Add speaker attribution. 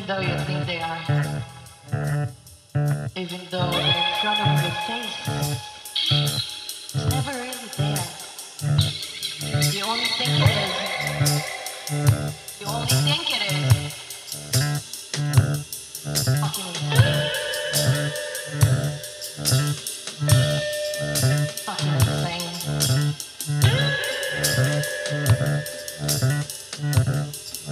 Speaker 1: though you think they are, even though they're in front of your face, it's never really there. You only think it is. You only think it is.